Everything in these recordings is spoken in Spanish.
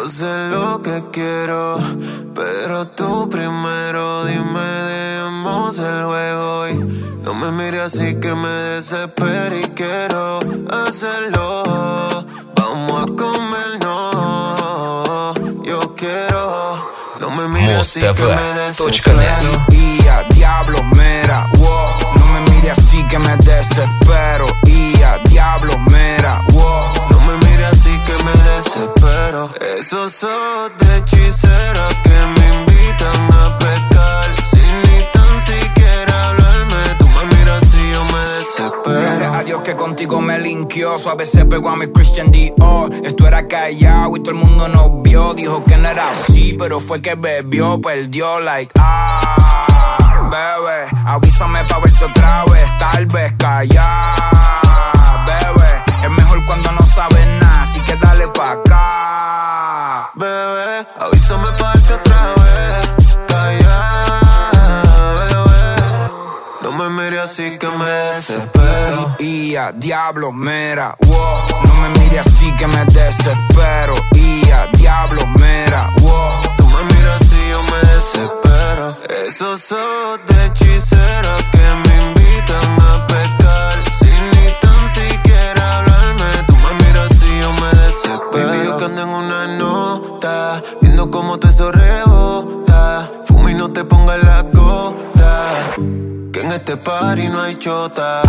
Yo sé lo que quiero, pero tú primero dime, dejemos el juego y no me mires así que me desespero y quiero hacerlo. Vamos a comernos, yo quiero. No me mires así que me desespero. Y a diablo, mira, wow. No me mires así que me desespero. Y a diablo, mira, wow. No me mires así que me desespero. Esos ojos de hechicera que me invitan a pecar. Sin ni tan siquiera hablarme, tú me miras así yo me desespero. Gracias a Dios que contigo me linkeó. Suave se pegó a mi Christian Dior. Esto era callado y todo el mundo nos vio. Dijo que no era así, pero fue que bebió, perdió like bebé, avísame pa' verte otra vez. Tal vez callar, bebé. Es mejor cuando no sabes nada, así que dale pa' acá. Bebé, avísame pa' verte otra vez. Callar, bebé. No me mires así que me desespero. Y a diablo, mira, wow. No me mires así que me desespero. Y a diablo, mira, wow. Tú me miras así yo me desespero. Esos ojos de hechicera que me invitan a pecar. Sin ni tan siquiera hablarme, tú me miras así yo me desespero. Baby, yo que ando en una nota, viendo cómo te eso rebota. Fuma y no te pongas la gota, que en este party no hay chota.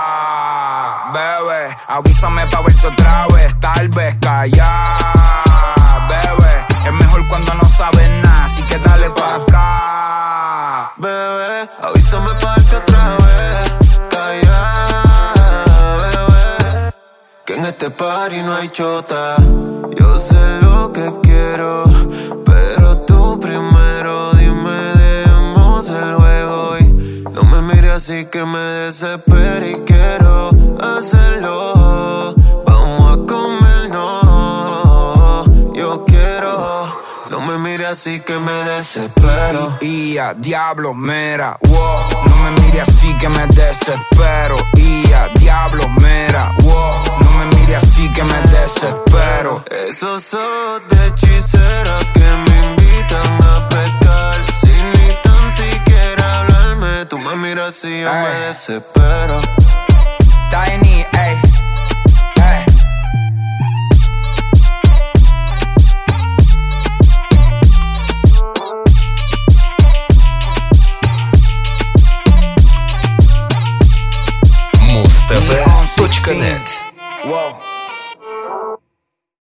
Bebé, avísame pa' verte otra vez. Tal vez callar, bebé. Es mejor cuando no sabes nada, así que dale pa' acá. Bebé, avísame pa' verte otra vez. Callar, bebé, que en este party no hay chota. Yo sé lo que quiero, pero tú primero dime, dejemos el juego y no me mires así que me desespero y quiero hacerlo. Vamos a comernos, yo quiero. No me mires así que me desespero. Y a diablo, mira, wow. No me mires así que me desespero. Y a diablo, mira, wow. No me mires así que me desespero. Esos ojos de hechicera que me invitan a pecar. Sin ni tan siquiera hablarme, tú me miras así yo me desespero. Tiny, ey. Mustv.net. Wow.